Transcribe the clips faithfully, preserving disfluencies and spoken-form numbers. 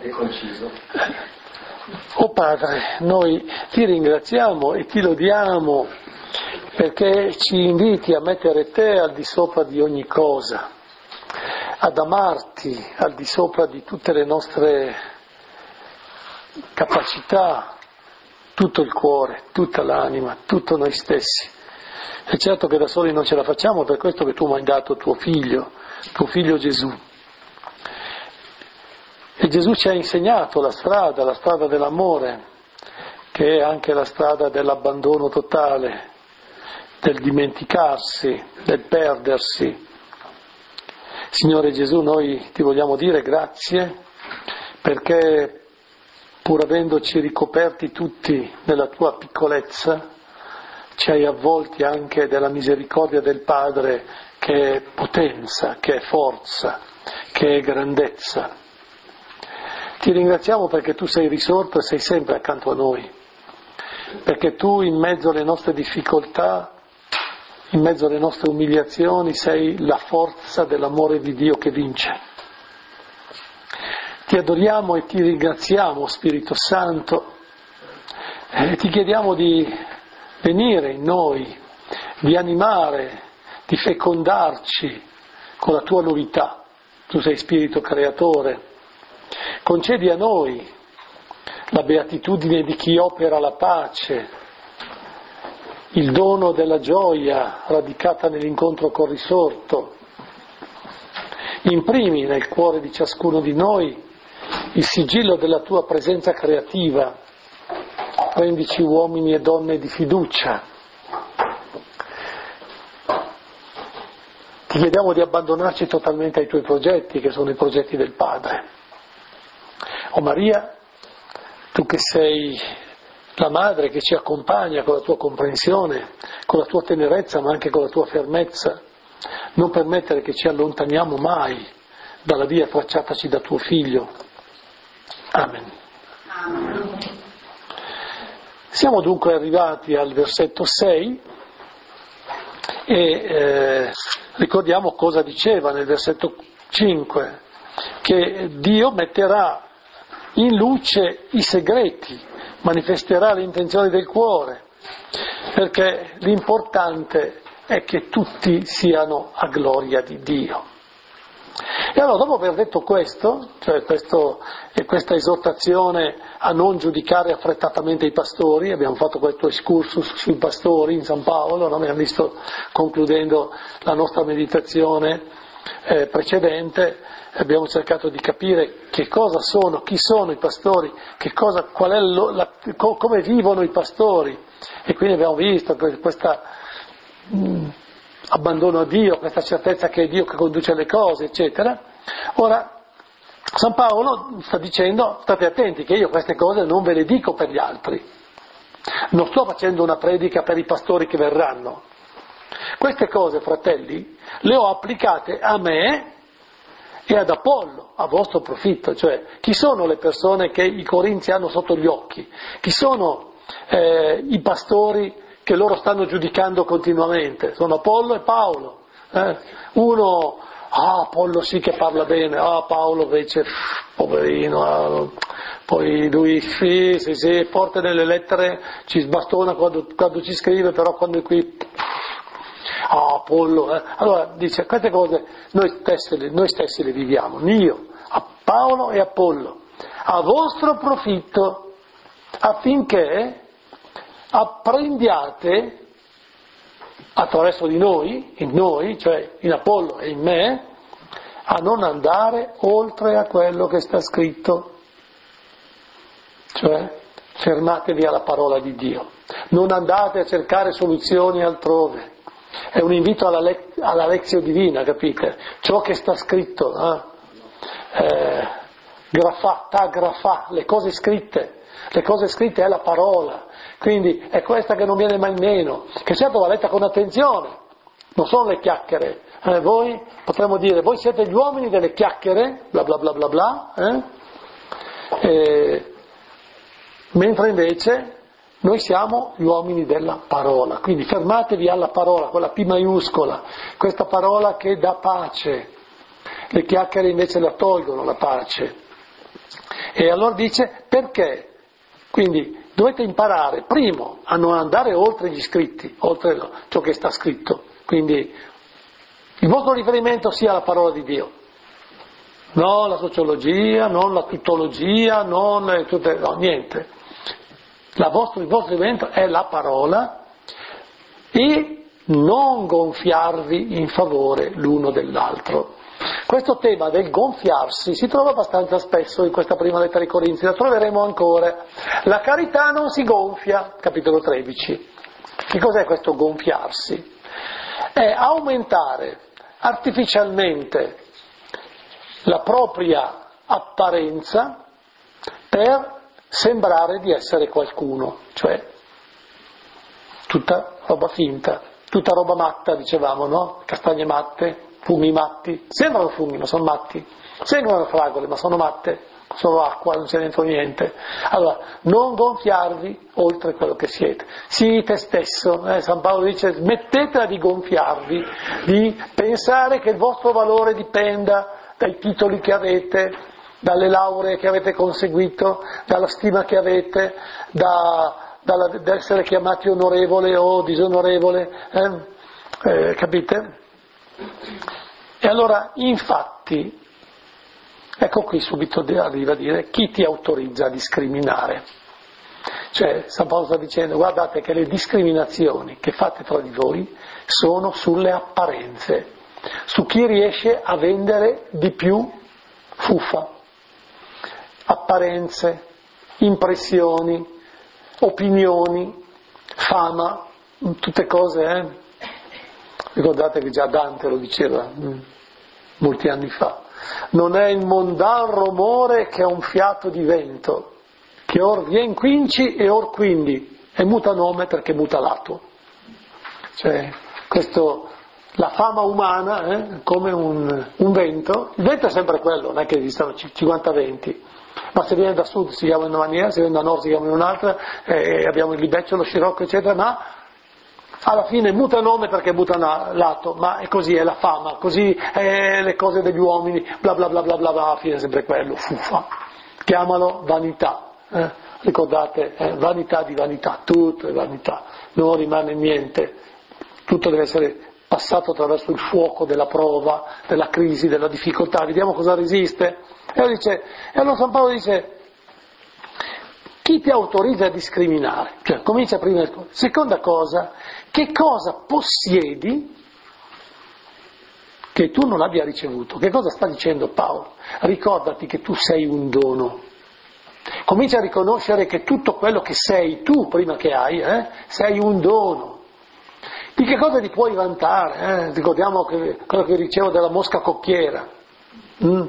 Che conciso. Oh Padre, noi ti ringraziamo e ti lodiamo perché ci inviti a mettere te al di sopra di ogni cosa, ad amarti al di sopra di tutte le nostre capacità, tutto il cuore, tutta l'anima, tutto noi stessi. È certo che da soli non ce la facciamo, per questo che tu mi hai dato tuo figlio, tuo figlio Gesù. E Gesù ci ha insegnato la strada, la strada dell'amore, che è anche la strada dell'abbandono totale, del dimenticarsi, del perdersi. Signore Gesù, noi ti vogliamo dire grazie perché pur avendoci ricoperti tutti nella tua piccolezza, ci hai avvolti anche della misericordia del Padre che è potenza, che è forza, che è grandezza. Ti ringraziamo perché tu sei risorto e sei sempre accanto a noi, perché tu in mezzo alle nostre difficoltà, in mezzo alle nostre umiliazioni, sei la forza dell'amore di Dio che vince. Ti adoriamo e ti ringraziamo, Spirito Santo, e ti chiediamo di venire in noi, di animare, di fecondarci con la tua novità. Tu sei Spirito Creatore. Concedi a noi la beatitudine di chi opera la pace, il dono della gioia radicata nell'incontro col risorto. Imprimi nel cuore di ciascuno di noi il sigillo della tua presenza creativa. Rendici uomini e donne di fiducia. Ti chiediamo di abbandonarci totalmente ai tuoi progetti, che sono i progetti del Padre. O Maria, tu che sei la madre che ci accompagna con la tua comprensione, con la tua tenerezza, ma anche con la tua fermezza, non permettere che ci allontaniamo mai dalla via tracciataci da tuo Figlio. Amen. Amen. Siamo dunque arrivati al versetto sei e eh, ricordiamo cosa diceva nel versetto cinque, che Dio metterà in luce i segreti, manifesterà le intenzioni del cuore, perché l'importante è che tutti siano a gloria di Dio. E allora, dopo aver detto questo, cioè questo, e questa esortazione a non giudicare affrettatamente i pastori, abbiamo fatto questo excursus sui pastori in San Paolo, no? Abbiamo visto, concludendo la nostra meditazione eh, precedente, abbiamo cercato di capire che cosa sono, chi sono i pastori, che cosa, qual è lo, la, co, come vivono i pastori, e quindi abbiamo visto questa mh, abbandono a Dio, questa certezza che è Dio che conduce le cose, eccetera. Ora, San Paolo sta dicendo, state attenti che io queste cose non ve le dico per gli altri, non sto facendo una predica per i pastori che verranno. Queste cose, fratelli, le ho applicate a me e ad Apollo, a vostro profitto. Cioè, chi sono le persone che i Corinzi hanno sotto gli occhi? Chi sono eh, i pastori che loro stanno giudicando continuamente? Sono Apollo e Paolo. Eh? Uno, ah, Apollo sì che parla bene, ah, Paolo invece, pff, poverino, ah, poi lui sì, sì, sì, porta delle lettere, ci sbastona quando, quando ci scrive, però quando è qui, ah, Apollo, eh. Allora dice, queste cose noi stessi, noi stessi le viviamo, io, a Paolo e Apollo, a vostro profitto, affinché apprendiate attraverso di noi, in noi, cioè in Apollo e in me, a non andare oltre a quello che sta scritto. Cioè, fermatevi alla parola di Dio. Non andate a cercare soluzioni altrove. È un invito alla, le- alla lezione divina, capite? Ciò che sta scritto, eh? Eh, grafà, ta grafà, le cose scritte. Le cose scritte è la parola. Quindi è questa che non viene mai meno, che certo va letta con attenzione, non sono le chiacchiere. Eh, voi potremmo dire, voi siete gli uomini delle chiacchiere, bla bla bla bla bla, eh? Eh, mentre invece noi siamo gli uomini della parola. Quindi fermatevi alla parola, quella P maiuscola, questa parola che dà pace. Le chiacchiere invece la tolgono la pace. E allora dice perché? Quindi dovete imparare, primo, a non andare oltre gli scritti, oltre ciò che sta scritto. Quindi il vostro riferimento sia la parola di Dio. Non la sociologia, non la tuttologia, non tutte, no, niente. La vostra, il vostro riferimento è la parola e non gonfiarvi in favore l'uno dell'altro. Questo tema del gonfiarsi si trova abbastanza spesso in questa prima lettera ai Corinzi, la troveremo ancora. La carità non si gonfia, capitolo tredici. Che cos'è questo gonfiarsi? È aumentare artificialmente la propria apparenza per sembrare di essere qualcuno, cioè tutta roba finta, tutta roba matta, dicevamo, no? Castagne matte, fumi matti, sembrano fumi ma sono matti, sembrano fragole ma sono matte, solo acqua, non c'è dentro niente. Allora, non gonfiarvi oltre quello che siete, sii te stesso, eh? San Paolo dice smettetela di gonfiarvi, di pensare che il vostro valore dipenda dai titoli che avete, dalle lauree che avete conseguito, dalla stima che avete, da, dalla, da essere chiamati onorevole o disonorevole, eh? Eh, capite? E allora, infatti, ecco qui subito arriva a dire chi ti autorizza a discriminare. Cioè, San Paolo sta dicendo, guardate che le discriminazioni che fate tra di voi sono sulle apparenze, su chi riesce a vendere di più fuffa, apparenze, impressioni, opinioni, fama, tutte cose, eh? Ricordate che già Dante lo diceva mh, molti anni fa, non è il mondan rumore che è un fiato di vento, che or vien quinci e or quindi, e muta nome perché muta lato. Cioè, questo, la fama umana è eh, come un, un vento, il vento è sempre quello, non è che esistano cinquanta venti, ma se viene da sud si chiama in una maniera, se viene da nord si chiama in un'altra, eh, abbiamo il libeccio, lo scirocco, eccetera, ma alla fine muta nome perché muta lato, ma è così, è la fama, così è le cose degli uomini, bla bla bla bla bla, bla alla fine è sempre quello, fuffa. Chiamalo vanità, eh? Ricordate, eh? Vanità di vanità, tutto è vanità, non rimane niente, tutto deve essere passato attraverso il fuoco della prova, della crisi, della difficoltà, vediamo cosa resiste. E allora, dice, e allora San Paolo dice, chi ti autorizza a discriminare? Cioè, comincia prima. Seconda cosa, che cosa possiedi che tu non abbia ricevuto? Che cosa sta dicendo Paolo? Ricordati che tu sei un dono. Comincia a riconoscere che tutto quello che sei tu, prima che hai, eh, sei un dono. Di che cosa ti puoi vantare? Eh? Ricordiamo che, quello che dicevo della mosca cocchiera. Mm.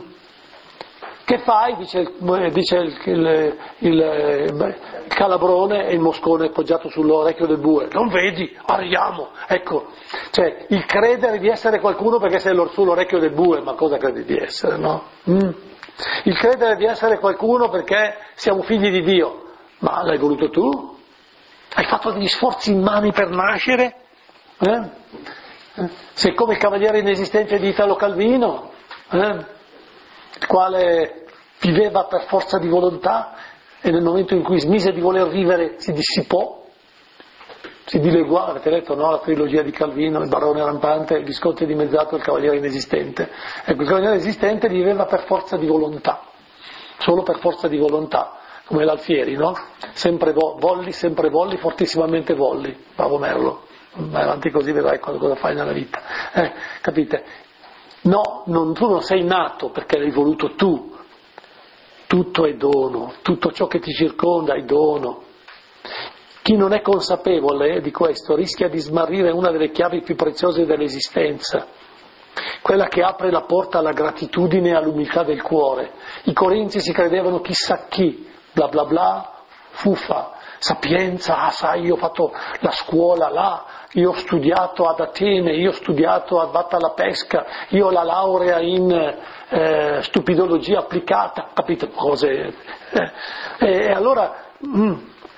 Che fai? Dice, il, dice il, il, il, il calabrone e il moscone appoggiato sull'orecchio del bue. Non vedi? Arriviamo. Ecco, cioè il credere di essere qualcuno perché sei sull'orecchio del bue, ma cosa credi di essere, no? Mm. Il credere di essere qualcuno perché siamo figli di Dio, ma l'hai voluto tu? Hai fatto degli sforzi immani per nascere? Eh? Sei come il cavaliere inesistente di Italo Calvino, eh? il quale viveva per forza di volontà e nel momento in cui smise di voler vivere si dissipò, si dileguò. Avete letto, no? La trilogia di Calvino, il barone rampante, il visconte dimezzato e il cavaliere inesistente. Ecco, il cavaliere inesistente viveva per forza di volontà, solo per forza di volontà, come l'Alfieri, no? Sempre vo- volli, sempre volli, fortissimamente volli, bravo Merlo, vai avanti così vedrai cosa fai nella vita, eh, capite? No, non, tu non sei nato perché l'hai voluto tu, tutto è dono, tutto ciò che ti circonda è dono. Chi non è consapevole di questo rischia di smarrire una delle chiavi più preziose dell'esistenza, quella che apre la porta alla gratitudine e all'umiltà del cuore. I Corinzi si credevano chissà chi, bla bla bla, fuffa, sapienza, ah sai, io ho fatto la scuola là, io ho studiato ad Atene, io ho studiato a Vatta la Pesca, io ho la laurea in eh, stupidologia applicata, capite cose? Eh, e, e allora, mm,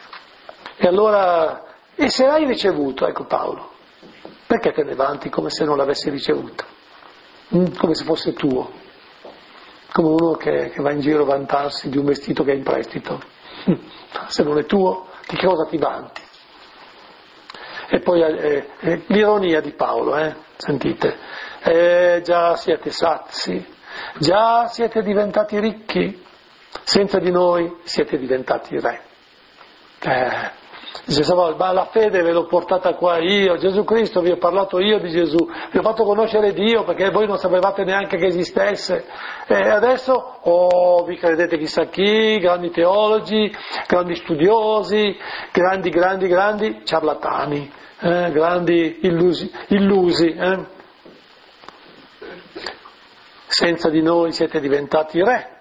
e allora, e se l'hai ricevuto, ecco Paolo, perché te ne vanti come se non l'avessi ricevuto? Mm, come se fosse tuo. come uno che, che va in giro a vantarsi di un vestito che è in prestito. Se non è tuo, di che cosa ti vanti? E poi eh, eh, l'ironia di Paolo, eh? Sentite, eh, già siete sazi, già siete diventati ricchi, senza di noi siete diventati re. Eh, dice, ma la fede ve l'ho portata qua io, Gesù Cristo, vi ho parlato io di Gesù, vi ho fatto conoscere Dio perché voi non sapevate neanche che esistesse, e adesso oh, vi credete chissà chi, grandi teologi, grandi studiosi, grandi, grandi, grandi ciarlatani, eh, grandi illusi, illusi eh? Senza di noi siete diventati re.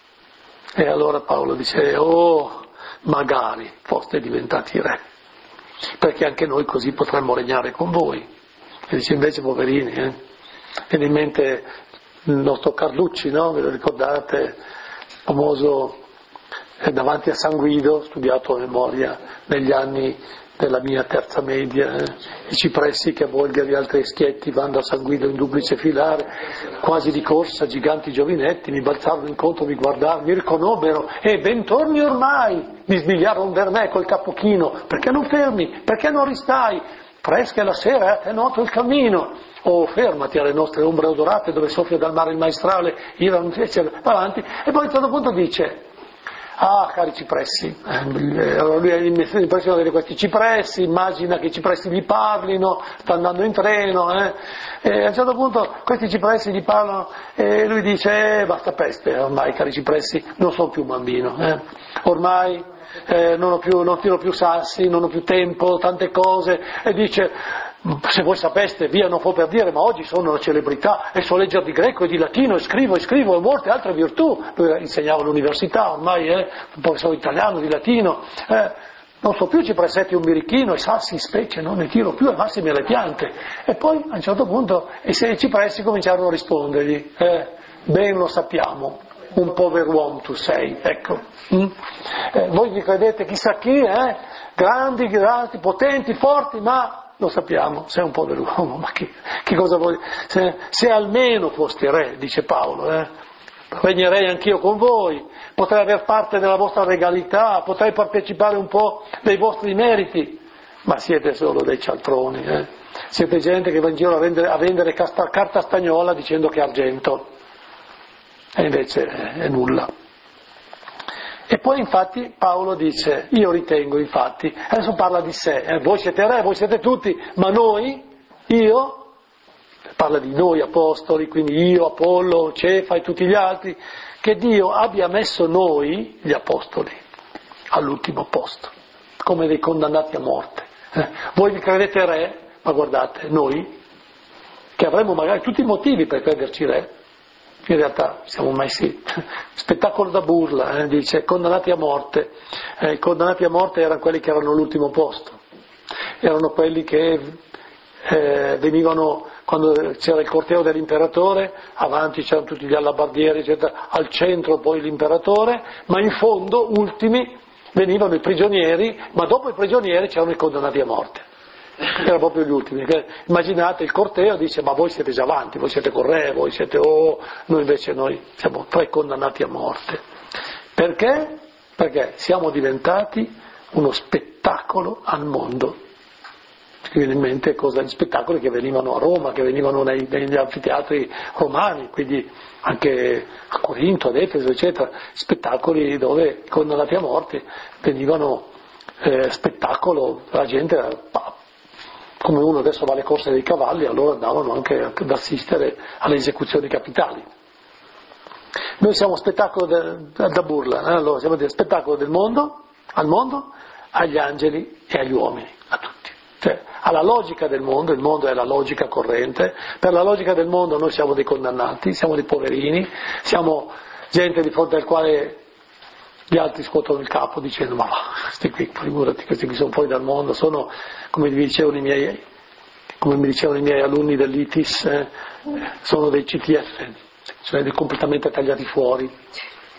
E allora Paolo dice, oh, magari foste diventati re, perché anche noi così potremmo regnare con voi. E dice invece, poverini, eh? Viene in mente il nostro Carlucci, no? Ve lo ricordate? Famoso eh, davanti a San Guido, studiato a memoria negli anni della mia terza media, eh? I cipressi che a Bolgheri e altri schietti vanno a San Guido in duplice filare, quasi di corsa, giganti giovinetti, mi balzarono incontro, mi guardarono, mi riconobbero, e bentorni ormai, mi sbigliarono per me col capo chino, perché non fermi, perché non ristai, fresca è la sera e a te noto il cammino, oh fermati alle nostre ombre odorate dove soffia dal mare il maestrale, ira non si avanti, e poi a un certo punto dice, ah, cari cipressi, eh, lui ha l'impressione di avere questi cipressi, immagina che i cipressi gli parlino, sta andando in treno, eh, e a un certo punto questi cipressi gli parlano e lui dice, eh, basta peste, ormai cari cipressi, non sono più un bambino, eh, ormai eh, non ho più, non tiro più sassi, non ho più tempo, tante cose, e dice, se voi sapeste, via non può per dire, ma oggi sono una celebrità e so leggere di greco e di latino e scrivo e scrivo e molte altre virtù. Lui insegnava all'università ormai, eh, un professore italiano di latino, eh, non so più cipressetti un birichino e sassi specie, non ne tiro più ai massimi alle piante. E poi a un certo punto i sei cipressi cominciarono a rispondergli, eh, ben lo sappiamo, un pover'uomo tu sei, ecco. Mm? Eh, voi vi credete chissà chi, eh? grandi, grandi, potenti, forti, ma lo sappiamo, sei un povero uomo, ma che, che cosa vuoi? Se, se almeno foste re, dice Paolo, eh, regnerei anch'io con voi, potrei aver parte della vostra regalità, potrei partecipare un po' dei vostri meriti, ma siete solo dei cialtroni, eh. Siete gente che va in giro a vendere, a vendere casta, carta stagnola dicendo che è argento, e invece è nulla. E poi infatti Paolo dice, io ritengo infatti, adesso parla di sé, eh, voi siete re, voi siete tutti, ma noi, io, parla di noi apostoli, quindi io, Apollo, Cefa e tutti gli altri, che Dio abbia messo noi, gli apostoli, all'ultimo posto, come dei condannati a morte. Eh, voi vi credete re, ma guardate, noi, che avremmo magari tutti i motivi per crederci re, in realtà siamo messi, spettacolo da burla, eh, dice, condannati a morte. Eh, i condannati a morte erano quelli che erano all'ultimo posto, erano quelli che eh, venivano, quando c'era il corteo dell'imperatore, avanti c'erano tutti gli allabardieri, eccetera, al centro poi l'imperatore, ma in fondo, ultimi, venivano i prigionieri, ma dopo i prigionieri c'erano i condannati a morte. Erano proprio gli ultimi. Immaginate il corteo, dice, ma voi siete già avanti, voi siete con re, voi siete, oh, noi invece noi siamo tre condannati a morte. Perché? Perché siamo diventati uno spettacolo al mondo. Mi viene in mente cosa, gli spettacoli che venivano a Roma, che venivano nei, negli anfiteatri romani, quindi anche a Corinto, ad Efeso, eccetera, spettacoli dove i condannati a morte venivano eh, spettacolo, la gente era, come uno adesso va alle corse dei cavalli, allora andavano anche ad assistere alle esecuzioni capitali. Noi siamo spettacolo de, da, da burla, eh? Allora siamo del spettacolo del mondo, al mondo, agli angeli e agli uomini, a tutti. Cioè, alla logica del mondo, il mondo è la logica corrente, per la logica del mondo noi siamo dei condannati, siamo dei poverini, siamo gente di fronte al quale gli altri scuotono il capo dicendo, ma va, questi qui, figurati, questi qui sono fuori dal mondo, sono, come mi dicevano i miei, come mi dicevano i miei alunni dell'I T I S, eh, sono dei C T F, cioè dei completamente tagliati fuori,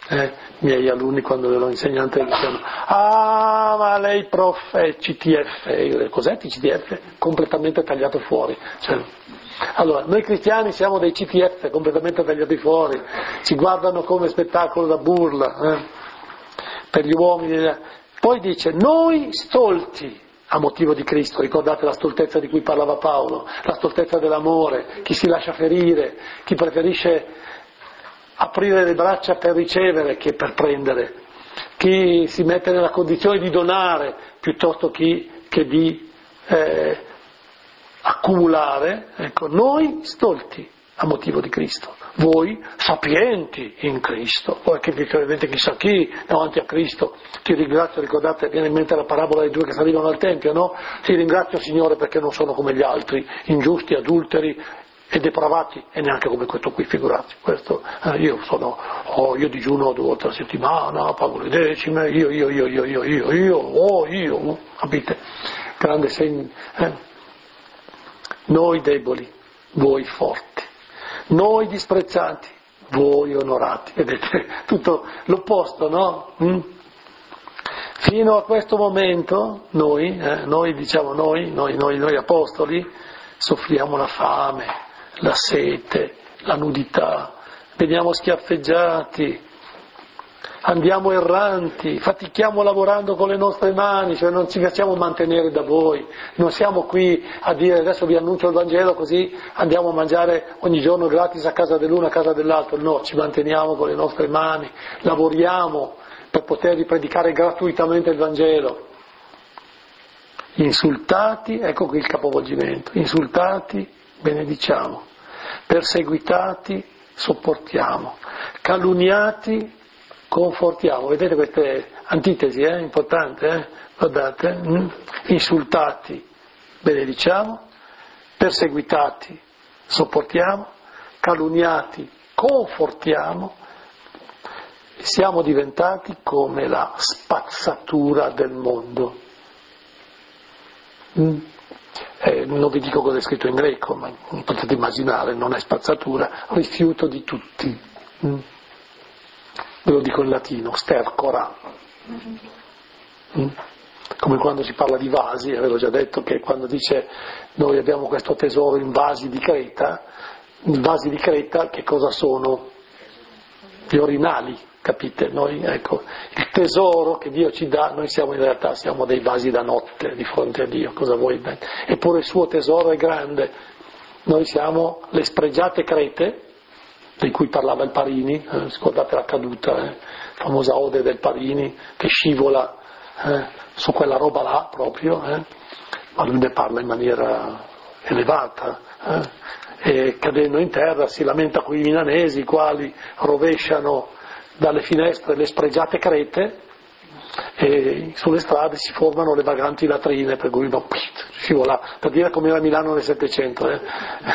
Eh, I miei alunni quando ero insegnante dicevano: ah, ma lei prof è C T F. E io dico: cos'è C T F? Completamente tagliato fuori. Cioè, allora, noi cristiani siamo dei C T F completamente tagliati fuori, ci guardano come spettacolo da burla, eh? Per gli uomini. Poi dice: noi stolti a motivo di Cristo. Ricordate la stoltezza di cui parlava Paolo, la stoltezza dell'amore, chi si lascia ferire, chi preferisce aprire le braccia per ricevere che per prendere, chi si mette nella condizione di donare piuttosto chi, che di eh, accumulare. Ecco, noi stolti a motivo di Cristo, voi sapienti in Cristo, poi che vedete chissà chi davanti a Cristo. Ti ringrazio, ricordate, viene in mente la parabola dei due che salivano al Tempio, no? Ti ringrazio Signore perché non sono come gli altri, ingiusti, adulteri e depravati, e neanche come questo qui, figurati. Questo, eh, io sono, oh, io digiuno due volte alla settimana, pago le decime, io, io, io, io, io, io, io, oh, io, capite? Grande segno. Eh? Noi deboli, voi forti. Noi disprezzati, voi onorati. Vedete, tutto l'opposto, no? Mm? Fino a questo momento noi, eh, noi diciamo noi, noi, noi, noi apostoli, soffriamo la fame, la sete, la nudità, veniamo schiaffeggiati, andiamo erranti, fatichiamo lavorando con le nostre mani, cioè non ci facciamo mantenere da voi, non siamo qui a dire adesso vi annuncio il Vangelo così andiamo a mangiare ogni giorno gratis a casa dell'uno, a casa dell'altro, no, ci manteniamo con le nostre mani, lavoriamo per potervi predicare gratuitamente il Vangelo. Insultati, ecco qui il capovolgimento, insultati, benediciamo, perseguitati, sopportiamo, calunniati, confortiamo. Vedete queste antitesi, eh? Importante, eh? Guardate, mm? Insultati, benediciamo, perseguitati, sopportiamo, calunniati, confortiamo, siamo diventati come la spazzatura del mondo. Mm? Eh, non vi dico cosa è scritto in greco, ma potete immaginare, non è spazzatura, rifiuto di tutti. Mm? Ve lo dico in latino, stercora. Mm? Come quando si parla di vasi, avevo già detto che quando dice noi abbiamo questo tesoro in vasi di Creta, i vasi di Creta che cosa sono? Gli orinali, capite? Noi, ecco, il tesoro che Dio ci dà, noi siamo in realtà siamo dei vasi da notte di fronte a Dio, cosa vuoi? Eppure il suo tesoro è grande, noi siamo le spregiate crete, di cui parlava il Parini, eh, scordate la caduta, eh, famosa ode del Parini, che scivola eh, su quella roba là proprio, eh, ma lui ne parla in maniera elevata, eh, e cadendo in terra si lamenta con i milanesi, i quali rovesciano dalle finestre le spregiate crete e sulle strade si formano le vaganti latrine, per cui no, scivola, per dire come era Milano nel Settecento. Eh.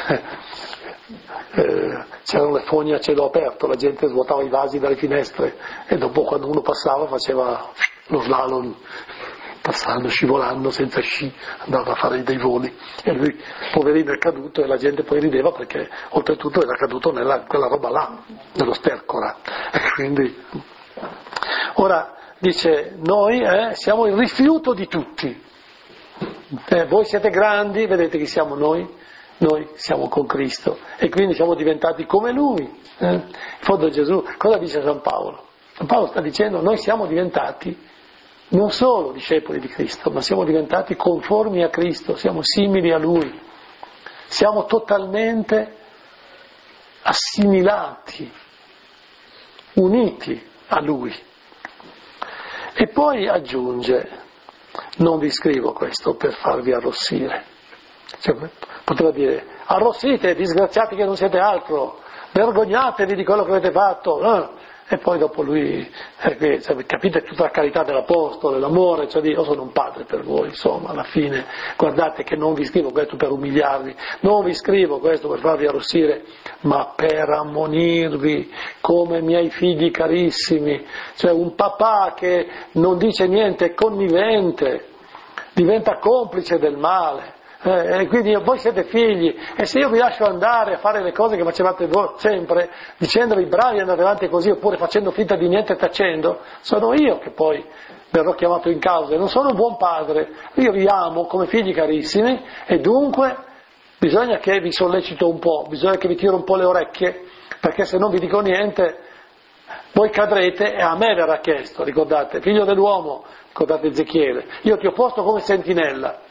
Eh, c'erano le fogne a cielo aperto, la gente svuotava i vasi dalle finestre e dopo quando uno passava faceva lo slalom, passando, scivolando senza sci, andava a fare dei voli e lui poverino è caduto e la gente poi rideva perché oltretutto era caduto nella quella roba là, nello stercora. E quindi ora dice noi eh, siamo il rifiuto di tutti, eh, voi siete grandi, vedete chi siamo noi? Noi siamo con Cristo e quindi siamo diventati come Lui. Eh? In fondo Gesù, cosa dice San Paolo? San Paolo sta dicendo noi siamo diventati non solo discepoli di Cristo, ma siamo diventati conformi a Cristo, siamo simili a Lui, siamo totalmente assimilati, uniti a Lui. E poi aggiunge, non vi scrivo questo per farvi arrossire. Cioè, poteva dire, arrossite, disgraziati che non siete altro, vergognatevi di quello che avete fatto, no? E poi dopo lui, eh, capite tutta la carità dell'Apostolo, l'amore, cioè dire, io sono un padre per voi, insomma, alla fine, guardate che non vi scrivo questo per umiliarvi, non vi scrivo questo per farvi arrossire, ma per ammonirvi come miei figli carissimi, cioè un papà che non dice niente, è connivente, diventa complice del male. Eh, e quindi voi siete figli, e se io vi lascio andare a fare le cose che facevate voi sempre, dicendovi bravi andate avanti così, oppure facendo finta di niente e tacendo, sono io che poi verrò chiamato in causa, e non sono un buon padre. Io vi amo come figli carissimi, e dunque bisogna che vi sollecito un po', bisogna che vi tiro un po' le orecchie, perché se non vi dico niente voi cadrete e a me verrà chiesto. Ricordate, figlio dell'uomo, ricordate Ezechiele, io ti ho posto come sentinella.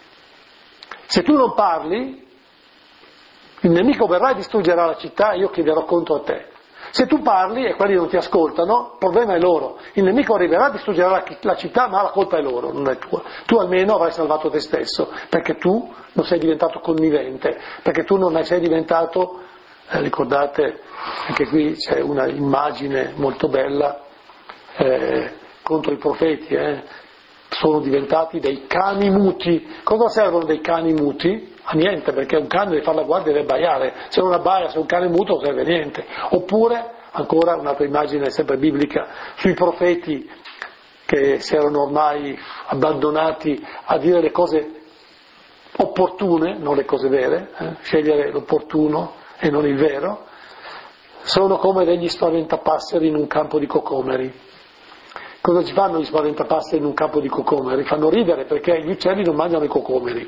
Se tu non parli, il nemico verrà e distruggerà la città e io chiederò conto a te. Se tu parli e quelli non ti ascoltano, il problema è loro. Il nemico arriverà, distruggerà la, la città, ma la colpa è loro, non è tua. Tu almeno avrai salvato te stesso, perché tu non sei diventato connivente, perché tu non sei diventato, eh, ricordate, anche qui c'è una immagine molto bella, eh, contro i profeti, eh, sono diventati dei cani muti. Cosa servono dei cani muti? A niente, perché un cane deve fare la guardia e deve abbaiare. Se non abbaia, se un cane muto non serve a niente. Oppure, ancora un'altra immagine sempre biblica, sui profeti che si erano ormai abbandonati a dire le cose opportune, non le cose vere, eh? scegliere l'opportuno e non il vero, sono come degli spaventapasseri in un campo di cocomeri. Cosa ci fanno gli spaventapasseri in un campo di cocomeri? Fanno ridere, perché gli uccelli non mangiano i cocomeri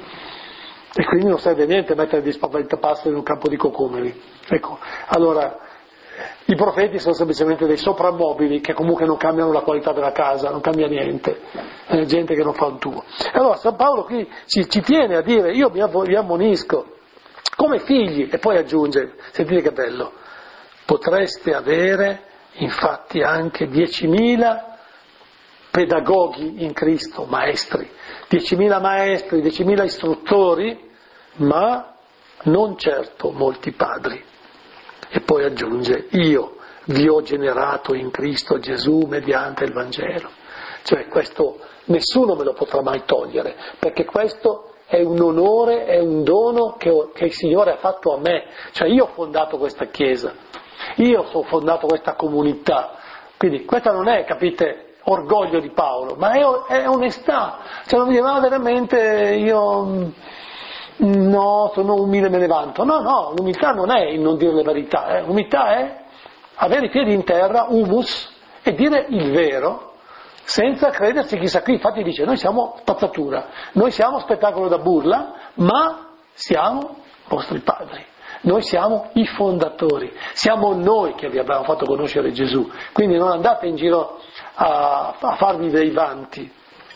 e quindi non serve a niente mettere gli spaventapasseri in un campo di cocomeri. Ecco, allora i profeti sono semplicemente dei soprammobili che comunque non cambiano la qualità della casa, non cambia niente, è gente che non fa un tuo. Allora San Paolo qui ci, ci tiene a dire: io vi ammonisco come figli, e poi aggiunge, sentite che bello, potreste avere infatti anche diecimila pedagoghi in Cristo, maestri, diecimila maestri, diecimila istruttori, ma non certo molti padri. E poi aggiunge: io vi ho generato in Cristo Gesù mediante il Vangelo. Cioè questo nessuno me lo potrà mai togliere, perché questo è un onore, è un dono che, ho, che il Signore ha fatto a me. Cioè io ho fondato questa Chiesa, io ho fondato questa comunità, quindi questa non è, capite, orgoglio di Paolo, ma è, è onestà. Cioè non mi dice: ma veramente io no, sono umile e me ne vanto. No, no, l'umiltà non è il non dire le verità, eh. L'umiltà è avere i piedi in terra, humus, e dire il vero senza credersi chissà qui. Infatti dice: noi siamo spazzatura, noi siamo spettacolo da burla, ma siamo vostri padri. Noi siamo i fondatori, siamo noi che vi abbiamo fatto conoscere Gesù, quindi non andate in giro a, a farvi dei vanti.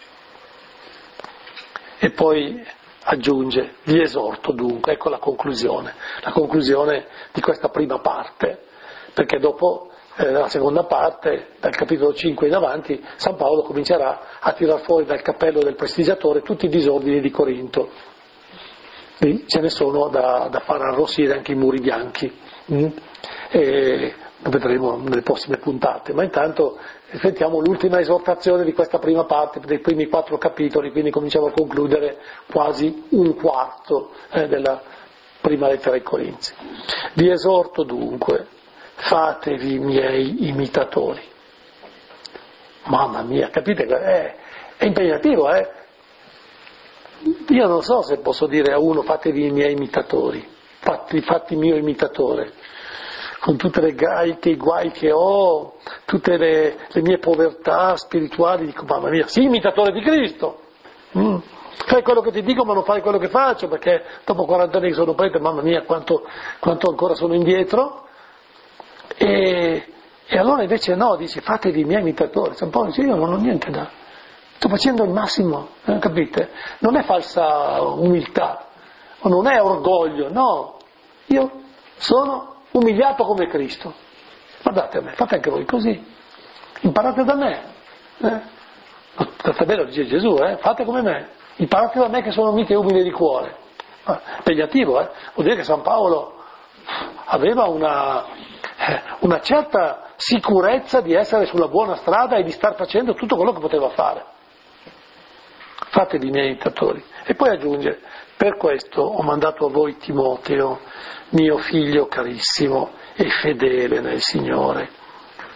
E poi aggiunge: vi esorto dunque, ecco la conclusione, la conclusione di questa prima parte, perché dopo eh, nella seconda parte, dal capitolo cinque in avanti, San Paolo comincerà a tirar fuori dal cappello del prestigiatore tutti i disordini di Corinto. Lì ce ne sono da, da far arrossire anche i muri bianchi, mm? E lo vedremo nelle prossime puntate, ma intanto sentiamo l'ultima esortazione di questa prima parte, dei primi quattro capitoli, quindi cominciamo a concludere quasi un quarto eh, della prima lettera ai Corinzi. Vi esorto dunque, fatevi miei imitatori. Mamma mia, capite? È, è impegnativo, eh? Io non so se posso dire a uno: fatevi i miei imitatori, fatti, fatti mio imitatore, con tutte le gaiche, i guai che ho, tutte le, le mie povertà spirituali. Dico: mamma mia, sì, imitatore di Cristo, mm. fai quello che ti dico ma non fai quello che faccio, perché dopo quaranta anni che sono prete, mamma mia, quanto, quanto ancora sono indietro. E, e allora invece no, dice: fatevi i miei imitatori. San Paolo dice: io non ho niente da... sto facendo il massimo, eh, capite? Non è falsa umiltà, o non è orgoglio, no, io sono umiliato come Cristo. Guardate a me, fate anche voi così, imparate da me. Eh? È bello, dice Gesù, eh? Fate come me, imparate da me che sono mite e umile di cuore. Eh, impegnativo, eh? Vuol dire che San Paolo aveva una, eh, una certa sicurezza di essere sulla buona strada e di star facendo tutto quello che poteva fare. Fatevi i miei imitatori. E poi aggiunge: per questo ho mandato a voi Timoteo, mio figlio carissimo e fedele nel Signore.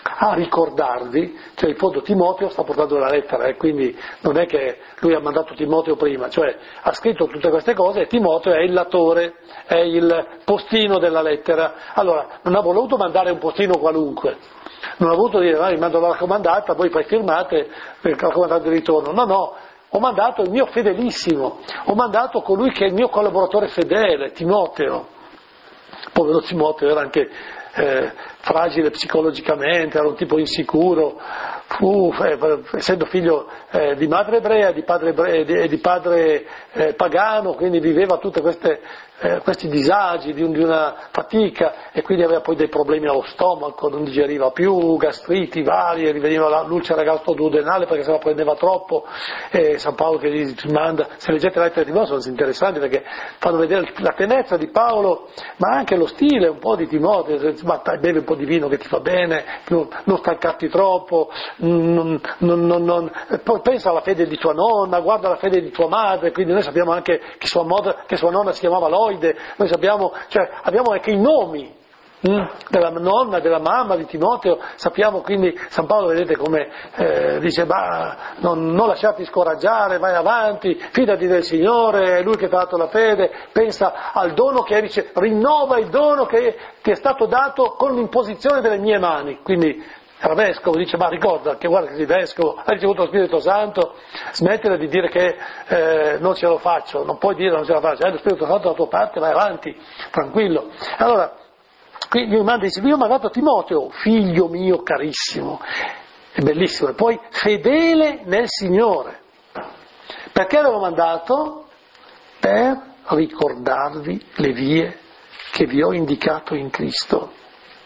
a ricordarvi, cioè in fondo Timoteo sta portando la lettera, e quindi non è che lui ha mandato Timoteo prima, cioè ha scritto tutte queste cose e Timoteo è il latore, è il postino della lettera. Allora, non ha voluto mandare un postino qualunque, non ha voluto dire, ah, mando la raccomandata, voi poi firmate per raccomandare di ritorno, no, no, ho mandato il mio fedelissimo, ho mandato colui che è il mio collaboratore fedele, Timoteo. Povero Timoteo era anche eh, fragile psicologicamente, era un tipo insicuro, fu, eh, essendo figlio eh, di madre ebrea di padre ebrea, e di, di padre eh, pagano, quindi viveva tutte queste eh, questi disagi, di, un, di una fatica, e quindi aveva poi dei problemi allo stomaco, non digeriva più, gastriti varie, riveniva la l'ulcera gastroduodenale perché se la prendeva troppo, e San Paolo che gli manda, se leggete le lettere di Timoteo sono interessanti perché fanno vedere la tenerezza di Paolo, ma anche lo stile un po' di Timoteo, ma bevi un po' di vino che ti fa bene, non stancarti troppo, non, non, non, non, poi pensa alla fede di tua nonna, guarda la fede di tua madre, quindi noi sappiamo anche che sua, moda, che sua nonna si chiamava Loide, noi sappiamo, cioè abbiamo anche i nomi mm, della nonna, della mamma di Timoteo, sappiamo, quindi San Paolo vedete come eh, dice, bah, non, non lasciarti scoraggiare, vai avanti, fidati del Signore, è Lui che ti ha dato la fede, pensa al dono che hai ricevuto, rinnova il dono che ti è stato dato con l'imposizione delle mie mani, quindi era vescovo, dice, ma ricorda che guarda che sei vescovo, hai ricevuto lo Spirito Santo, smettila di dire che eh, non ce lo faccio, non puoi dire non ce la faccio, hai lo Spirito Santo dalla tua parte, vai avanti, tranquillo. Allora, qui mi manda, dice, io ho mandato Timoteo, figlio mio carissimo, è bellissimo, e poi fedele nel Signore. Perché l'avevo mandato? Per ricordarvi le vie che vi ho indicato in Cristo,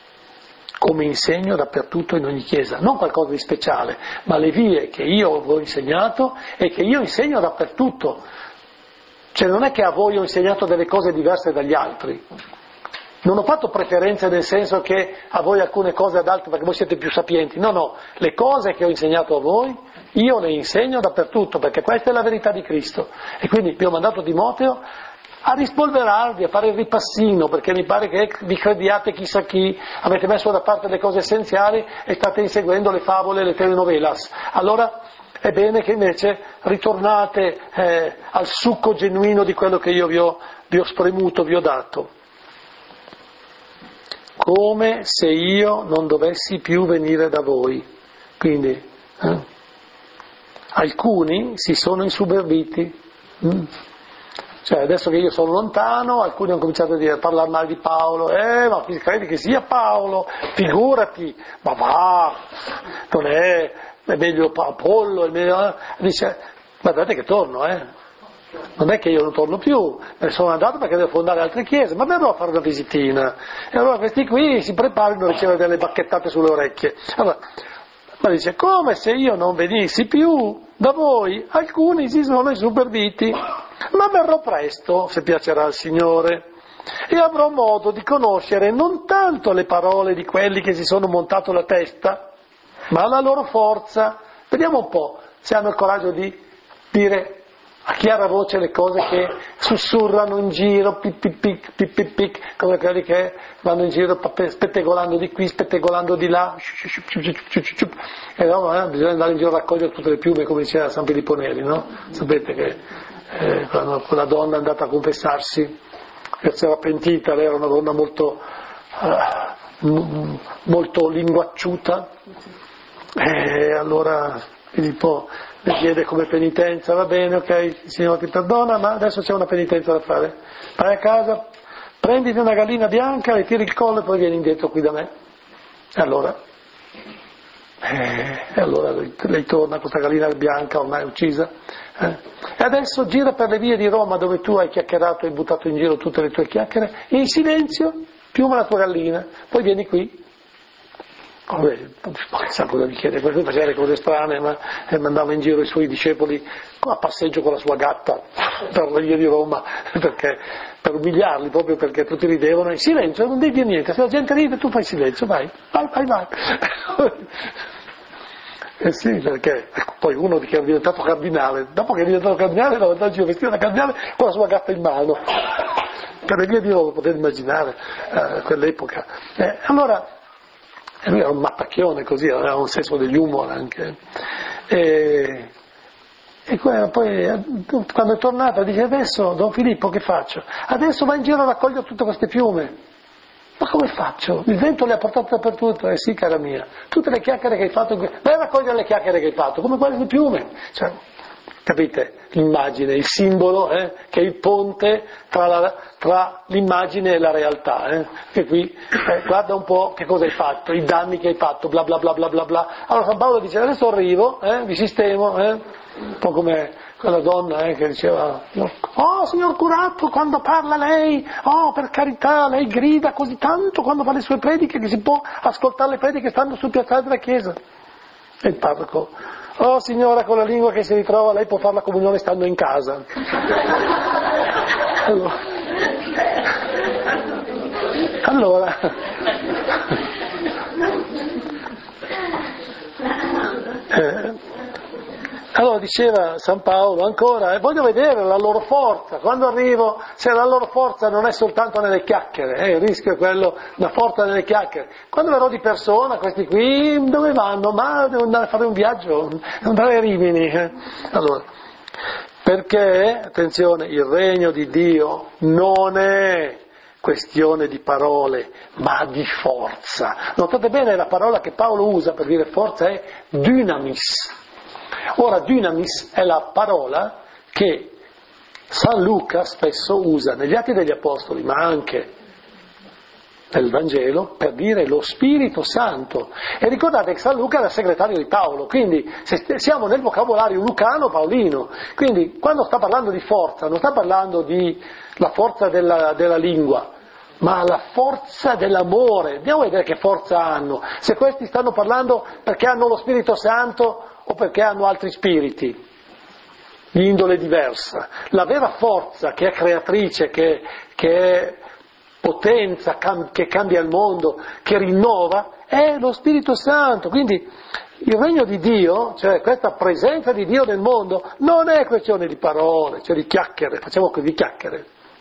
come insegno dappertutto in ogni chiesa, non qualcosa di speciale, ma le vie che io vi ho insegnato e che io insegno dappertutto. Cioè non è che a voi ho insegnato delle cose diverse dagli altri, non ho fatto preferenze nel senso che a voi alcune cose ad altri perché voi siete più sapienti, no, no, le cose che ho insegnato a voi io le insegno dappertutto perché questa è la verità di Cristo, e quindi vi ho mandato Timoteo a rispolverarvi, a fare il ripassino, perché mi pare che vi crediate chissà chi, avete messo da parte le cose essenziali e state inseguendo le favole e le telenovelas. Allora è bene che invece ritornate eh, al succo genuino di quello che io vi ho, vi ho spremuto, vi ho dato. Come se io non dovessi più venire da voi. Quindi eh, alcuni si sono insuperbiti. Mm. Cioè adesso che io sono lontano, alcuni hanno cominciato a dire, a parlare male di Paolo, eh ma credi che sia Paolo, figurati, ma va, non è, è meglio Apollo, è meglio, dice, guardate che torno, eh, non è che io non torno più, me ne sono andato perché devo fondare altre chiese, ma verrò a fare una visitina, e allora questi qui si preparano a ricevere delle bacchettate sulle orecchie. Allora, ma dice, come se io non venissi più da voi, alcuni si sono insuperbiti, ma verrò presto, se piacerà al Signore, e avrò modo di conoscere non tanto le parole di quelli che si sono montato la testa, ma la loro forza. Vediamo un po' se hanno il coraggio di dire a chiara voce le cose che sussurrano in giro, pic pic pic, pic pic pic, come quelli che vanno in giro spettegolando di qui, spettegolando di là, e no, eh, bisogna andare in giro a raccogliere tutte le piume come diceva San Filippo Neri, no? Sapete che eh, quando quella donna è andata a confessarsi, che si era pentita, lei era una donna molto, uh, molto linguacciuata, e allora Filippo le chiede come penitenza, va bene, ok, il Signore ti perdona, ma adesso c'è una penitenza da fare, vai a casa, prenditi una gallina bianca, le tiri il collo e poi vieni indietro qui da me. E allora, eh, e allora lei, lei torna, questa gallina bianca ormai uccisa, eh. E adesso gira per le vie di Roma dove tu hai chiacchierato e buttato in giro tutte le tue chiacchiere, e in silenzio piuma la tua gallina, poi vieni qui. Vabbè, sa cosa mi chiede, lui faceva le cose strane, ma mandava in giro i suoi discepoli a passeggio con la sua gatta per le vie di Roma, perché, per umiliarli, proprio perché tutti ridevano, in silenzio, non devi dire niente, se la gente ride tu fai silenzio, vai, vai, vai, vai. Eh sì, perché poi uno che è diventato cardinale, dopo che è diventato cardinale, andava in giro vestito da cardinale con la sua gatta in mano, per le vie di Roma, potete immaginare, eh, quell'epoca. Eh, allora, E lui era un mattacchione così, aveva un senso degli humor anche. E, e poi quando è tornata dice: adesso Don Filippo che faccio? Adesso va in giro a raccogliere tutte queste piume. Ma come faccio? Il vento le ha portate dappertutto. Eh sì, cara mia, tutte le chiacchiere che hai fatto, vai a raccogliere le chiacchiere che hai fatto, come quelle di piume. Cioè, capite l'immagine, il simbolo, eh, che è il ponte tra, la, tra l'immagine e la realtà. Eh? Che qui, eh, guarda un po' che cosa hai fatto, i danni che hai fatto, bla bla bla bla bla bla. Allora San Paolo dice: adesso arrivo, eh, vi sistemo, eh? Un po' come quella donna eh, che diceva: oh signor curato, quando parla lei, oh per carità, lei grida così tanto quando fa le sue prediche che si può ascoltare le prediche stando sul piazzale della chiesa. E il parroco: oh signora, con la lingua che si ritrova lei può fare la comunione stando in casa. Allora, allora eh, allora diceva San Paolo ancora, e voglio vedere la loro forza, quando arrivo, se la loro forza non è soltanto nelle chiacchiere, eh, il rischio è quello, la forza nelle chiacchiere. Quando verrò di persona, questi qui dove vanno? Ma devo andare a fare un viaggio, devo andare a Rimini. Eh. Allora, perché, attenzione, il regno di Dio non è questione di parole, ma di forza. Notate bene la parola che Paolo usa per dire forza è dynamis. Ora, dynamis è la parola che San Luca spesso usa negli Atti degli Apostoli, ma anche nel Vangelo, per dire lo Spirito Santo. E ricordate che San Luca era segretario di Paolo, quindi siamo nel vocabolario lucano-paolino. Quindi quando sta parlando di forza, non sta parlando di la forza della, della lingua, ma la forza dell'amore. Andiamo a vedere che forza hanno. Se questi stanno parlando perché hanno lo Spirito Santo o perché hanno altri spiriti di indole diversa. La vera forza che è creatrice, che, che è potenza, cam, che cambia il mondo, che rinnova, è lo Spirito Santo. Quindi il regno di Dio, cioè questa presenza di Dio nel mondo, non è questione di parole, cioè di chiacchiere, facciamo così, di chiacchiere,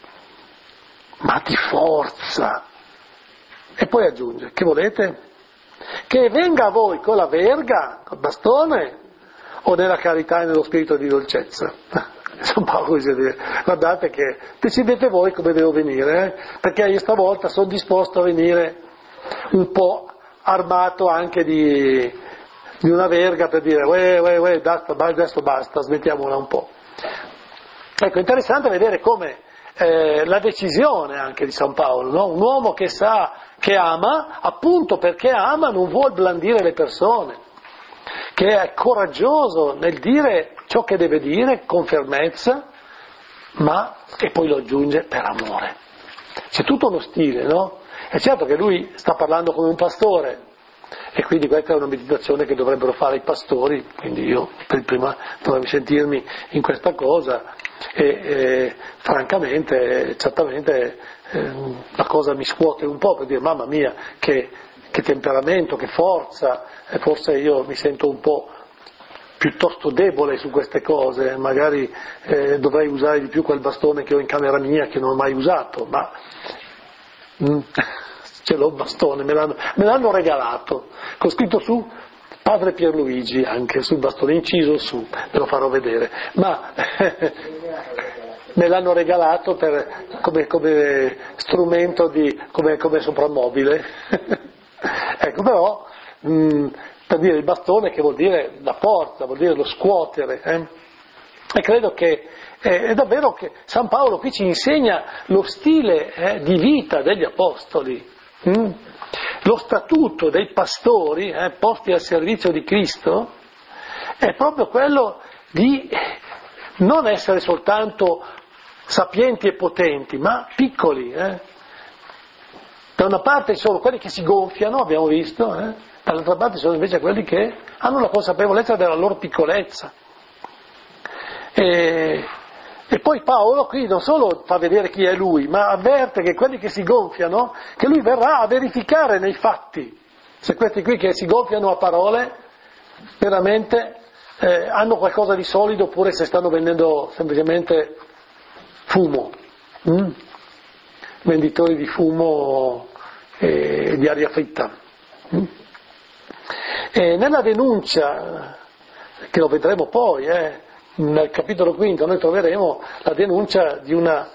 ma di forza. E poi aggiunge, che volete? Che venga a voi con la verga, col bastone, o nella carità e nello spirito di dolcezza. San Paolo dice: guardate che decidete voi come devo venire, eh? Perché io stavolta sono disposto a venire un po' armato anche di, di una verga per dire uè, uè, uè, basta, adesso basta, smettiamola un po'. Ecco, interessante vedere come eh, la decisione anche di San Paolo, no? Un uomo che sa, che ama, appunto perché ama non vuol blandire le persone, che è coraggioso nel dire ciò che deve dire con fermezza, ma e poi lo aggiunge per amore. C'è tutto uno stile, no? È certo che lui sta parlando come un pastore e quindi questa è una meditazione che dovrebbero fare i pastori, quindi io per prima dovrei sentirmi in questa cosa e, e francamente, certamente eh, la cosa mi scuote un po' per dire mamma mia che, che temperamento, che forza, e forse io mi sento un po' piuttosto debole su queste cose, magari eh, dovrei usare di più quel bastone che ho in camera mia che non ho mai usato, ma mm, ce l'ho il bastone, me l'hanno, me l'hanno regalato, con scritto su Padre Pierluigi anche sul bastone, inciso su, ve lo farò vedere, ma me l'hanno regalato per, come, come strumento di, come, come soprammobile. Ecco, però mh, per dire il bastone, che vuol dire la forza, vuol dire lo scuotere, eh? E credo che eh, è davvero che San Paolo qui ci insegna lo stile eh, di vita degli apostoli, hm? Lo statuto dei pastori eh, posti al servizio di Cristo è proprio quello di non essere soltanto sapienti e potenti, ma piccoli. Eh? Da una parte sono quelli che si gonfiano, abbiamo visto, eh? Dall'altra parte sono invece quelli che hanno la consapevolezza della loro piccolezza. E, e poi Paolo qui non solo fa vedere chi è lui, ma avverte che quelli che si gonfiano, che lui verrà a verificare nei fatti, se questi qui che si gonfiano a parole veramente eh, hanno qualcosa di solido oppure se stanno vendendo semplicemente fumo, mm? venditori di fumo e di aria fritta. Mm? E nella denuncia, che lo vedremo poi, eh, nel capitolo quinto noi troveremo la denuncia di una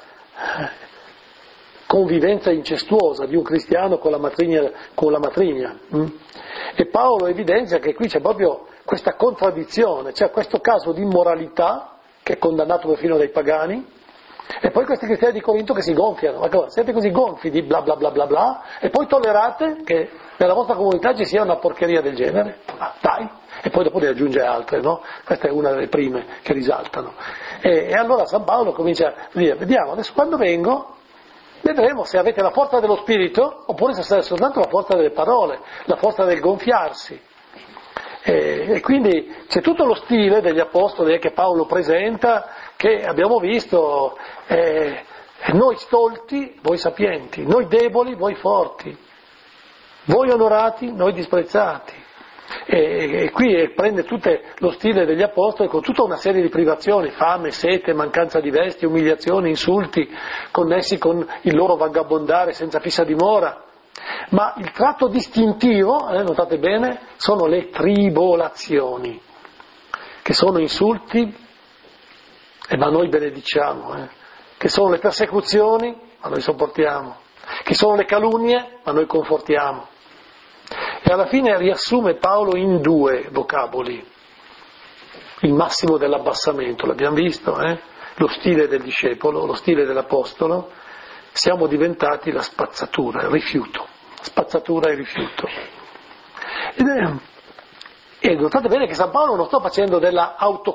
convivenza incestuosa di un cristiano con la matrigna. Con la matrigna hm? E Paolo evidenzia che qui c'è proprio questa contraddizione, c'è questo caso di immoralità che è condannato perfino dai pagani, e poi questi cristiani di Corinto che si gonfiano, ma cosa? Siete così gonfi di bla bla bla bla bla, e poi tollerate che nella vostra comunità ci sia una porcheria del genere? Ah, dai! E poi dopo ne aggiunge altre, no? Questa è una delle prime che risaltano. E, e allora San Paolo comincia a dire, vediamo, adesso quando vengo, vedremo se avete la forza dello spirito, oppure se sarà soltanto la forza delle parole, la forza del gonfiarsi. E, e quindi c'è tutto lo stile degli apostoli che Paolo presenta, che abbiamo visto, eh, noi stolti, voi sapienti, noi deboli, voi forti, voi onorati, noi disprezzati. E, e qui prende tutto lo stile degli apostoli con tutta una serie di privazioni, fame, sete, mancanza di vesti, umiliazioni, insulti, connessi con il loro vagabondare senza fissa dimora. Ma il tratto distintivo, eh, notate bene, sono le tribolazioni, che sono insulti, eh, ma noi benediciamo, eh, che sono le persecuzioni, ma noi sopportiamo, che sono le calunnie, ma noi confortiamo. E alla fine riassume Paolo in due vocaboli, il massimo dell'abbassamento, l'abbiamo visto, eh? Lo stile del discepolo, lo stile dell'apostolo, siamo diventati la spazzatura, il rifiuto, spazzatura e rifiuto. Ed è, e notate bene che San Paolo non sta facendo della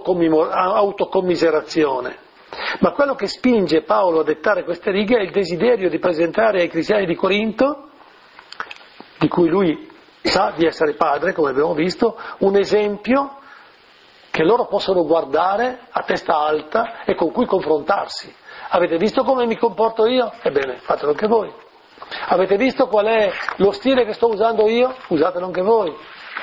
autocommiserazione, ma quello che spinge Paolo a dettare queste righe è il desiderio di presentare ai cristiani di Corinto, di cui lui sa di essere padre, come abbiamo visto, un esempio che loro possono guardare a testa alta e con cui confrontarsi. Avete visto come mi comporto io? Ebbene, fatelo anche voi. Avete visto qual è lo stile che sto usando io? Usatelo anche voi.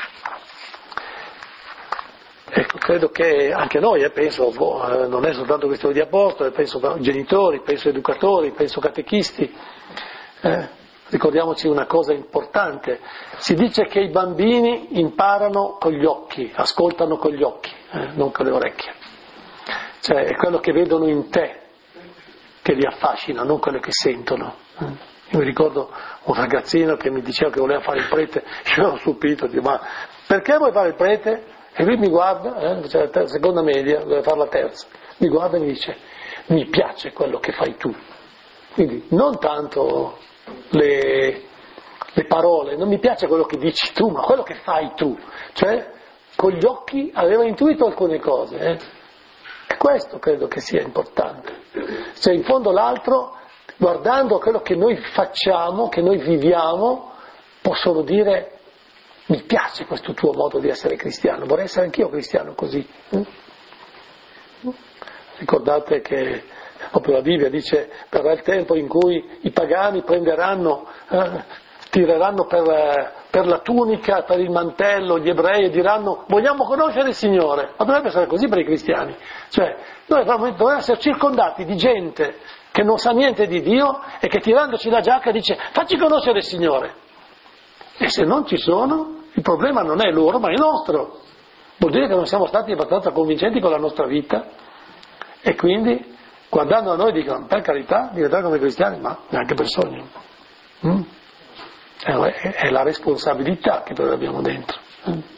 Ecco, credo che anche noi, eh, penso, boh, non è soltanto questione di apostoli, penso genitori, penso educatori, penso catechisti, eh, ricordiamoci una cosa importante, si dice che i bambini imparano con gli occhi, ascoltano con gli occhi, eh, non con le orecchie, cioè è quello che vedono in te che li affascina, non quello che sentono. Io mi ricordo un ragazzino che mi diceva che voleva fare il prete, io ero stupito, dico, ma perché vuoi fare il prete? E lui mi guarda, eh, c'è la seconda media, deve fare la terza, mi guarda e mi dice, mi piace quello che fai tu, quindi non tanto le, le parole, non mi piace quello che dici tu, ma quello che fai tu, cioè con gli occhi aveva intuito alcune cose, eh. E questo credo che sia importante, cioè in fondo l'altro, guardando quello che noi facciamo, che noi viviamo, possono dire, mi piace questo tuo modo di essere cristiano, vorrei essere anch'io cristiano così. Ricordate che proprio la Bibbia dice, verrà il tempo in cui i pagani prenderanno, eh, tireranno per, per la tunica, per il mantello, gli ebrei, e diranno, vogliamo conoscere il Signore. Ma dovrebbe essere così per i cristiani, cioè noi dovremmo essere circondati di gente che non sa niente di Dio e che tirandoci la giacca dice, facci conoscere il Signore. E se non ci sono, il problema non è loro, ma è nostro. Vuol dire che non siamo stati abbastanza convincenti con la nostra vita, e quindi, guardando a noi, dicono, per carità, diventare come cristiani, ma neanche per sogno. Mm? È, è la responsabilità che noi abbiamo dentro. Mm?